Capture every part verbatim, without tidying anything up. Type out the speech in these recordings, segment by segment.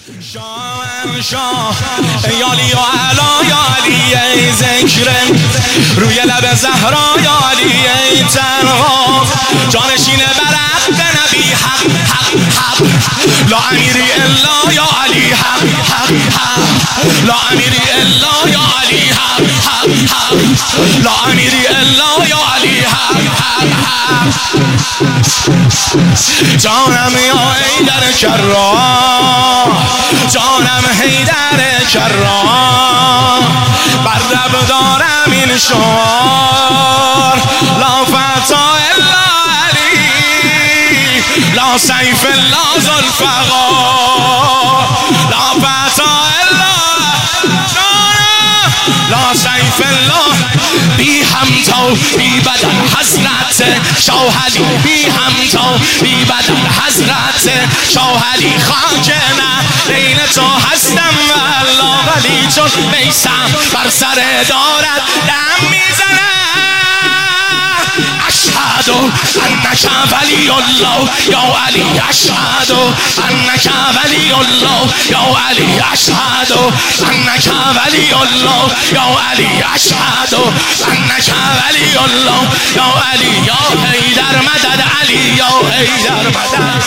شاه یالی یا علا یا علی ای ذکر روی لب زهرا یا علی ای تنها جانشین برق نبی حق حق حق لا امیری الا یا علی حق حق حق لا امیری الا یا علی حق حق حق لا امیری الا یا علی حق حق حق جانم یا حیدر کرام جانم حیدر کرام بر لب دارم این شعار لا فتا الا علی لا سیف الا ذوالفقار لا فتا الا لا سیف الا بی همتا بی بدن حضرت شاه علی بی همتا بی بدن حضرت شاه علی خاک نه این تو هستم والله ولی چون میسم بر سر دارد دم میزنم اشهد انک ولی الله یا علی اشهد انک ولی الله یا علی اشهد انک ولی الله یا علی اشهد انک ولی الله یا علی یا حیدر مدد علی یا حیدر مدد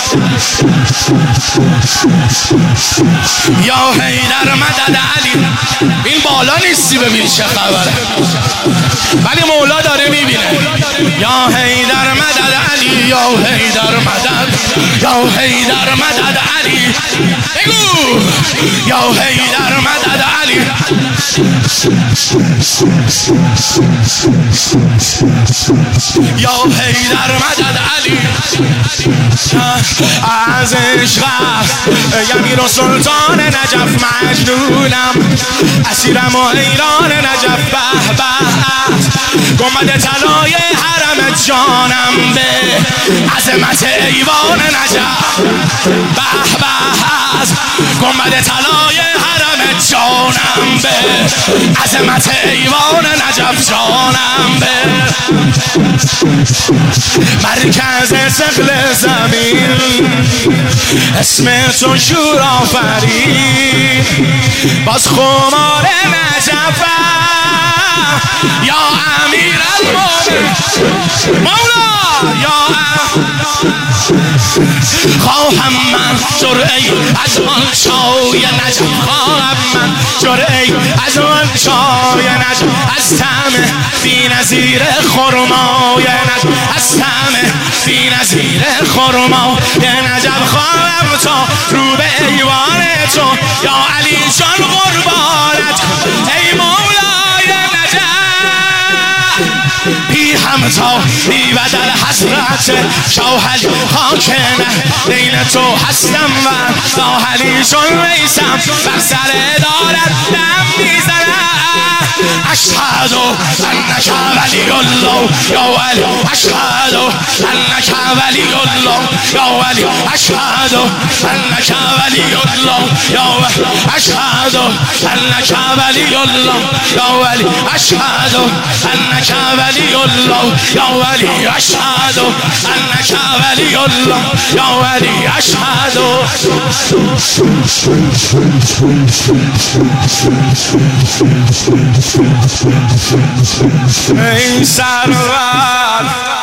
یا حیدر مدد علی. این بالا نیستی ببین چه خبره ولی مولا داره میبینه. یا حیدر مدد علی یا حیدر مدد یا حیدر مدد علی بگو یا حیدر مدد علی. یا حیدر مدد علی از عشق امیر و سلطان نجف مجنونم اسیرم و حیران نجف به به گنبد طلای حرم جانم به عظمت ایوان نجف به به از گنبد طلای حرم جانم به عظمت ایوان نجف جانم به مرکز ثقل زمین اسم تو شور آفرین باز خمار نجفم یا امیر المومنین مولا یا خواهم من جرعی از آن چای نجف خواهم من جرعی از آن چای نجف از طعم بی نظیر خرمای نجف از طعم بی نظیر خرمای نجف خواهم تا رو به ایوان تو یا علی جان قربانت ای مولای نجف بی همتا بی بدل حضرت شاه علی خاک نه دین تو هستم و شاه علی چون میسم بر سر دارد دم میزنم اشهد انک ولی الله یا علی اشهد انک ولی الله یا علی اشهد انک ولی الله یا اشهد انک ولی الله یا علی اشهد انک ولی الله یا علی اشهد انک ولی الله یا علی اشهد. ای سرور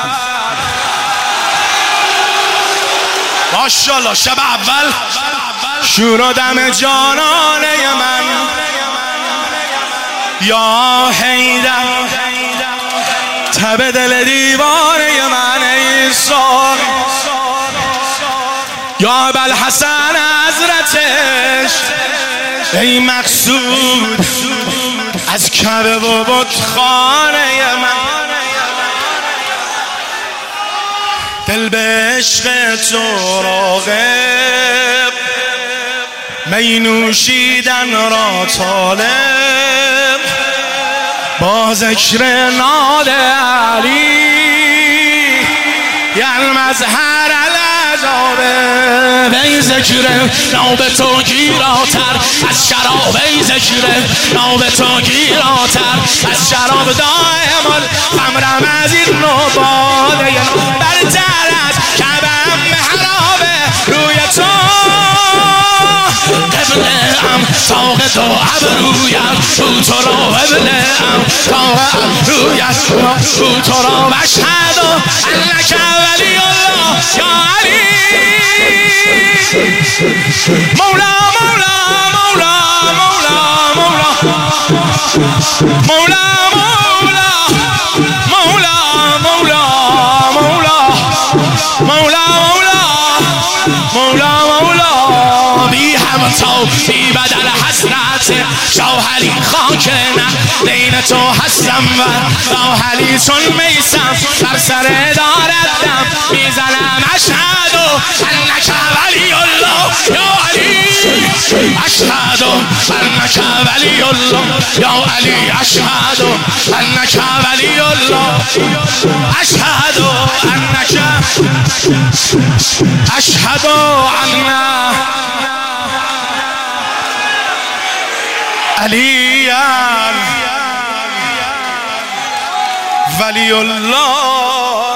ماشاءالله شب اول شور و دم جانانه من یا حیدر تب دل دیوانه من ای ساقی یا ابوالحسن حضرتش ای مقصود از کعبه و بتخانه من دل به عشق تو راغب می نوشیدن را طالب با ذکر نال علی یلم از هر العذابه ای ذکر ناب تو گیراتر از شراب ای ذکر ناب تو گیراتر از شراب دائم خمرم از این نوباده برتر از کبم حرابه روی تو تاق دو ابرویم رو تو را ببینم تاق ابرویم رو تو را مشهد انک ولی الله یا علی مولا مولا مولا مولا مولا مولا مولا مولا مولا مولا مولا مولا بی هم تو بی بدل حسرت شاه علی خاک نه دین تو هستم و شاه علی چون میسم بر سر داردم میزنم اشهد انک ولی الله یا علی اشهد انک ولی الله یا علی اشهد انک ولی الله اشهد انک اشهد ان علی ولی الله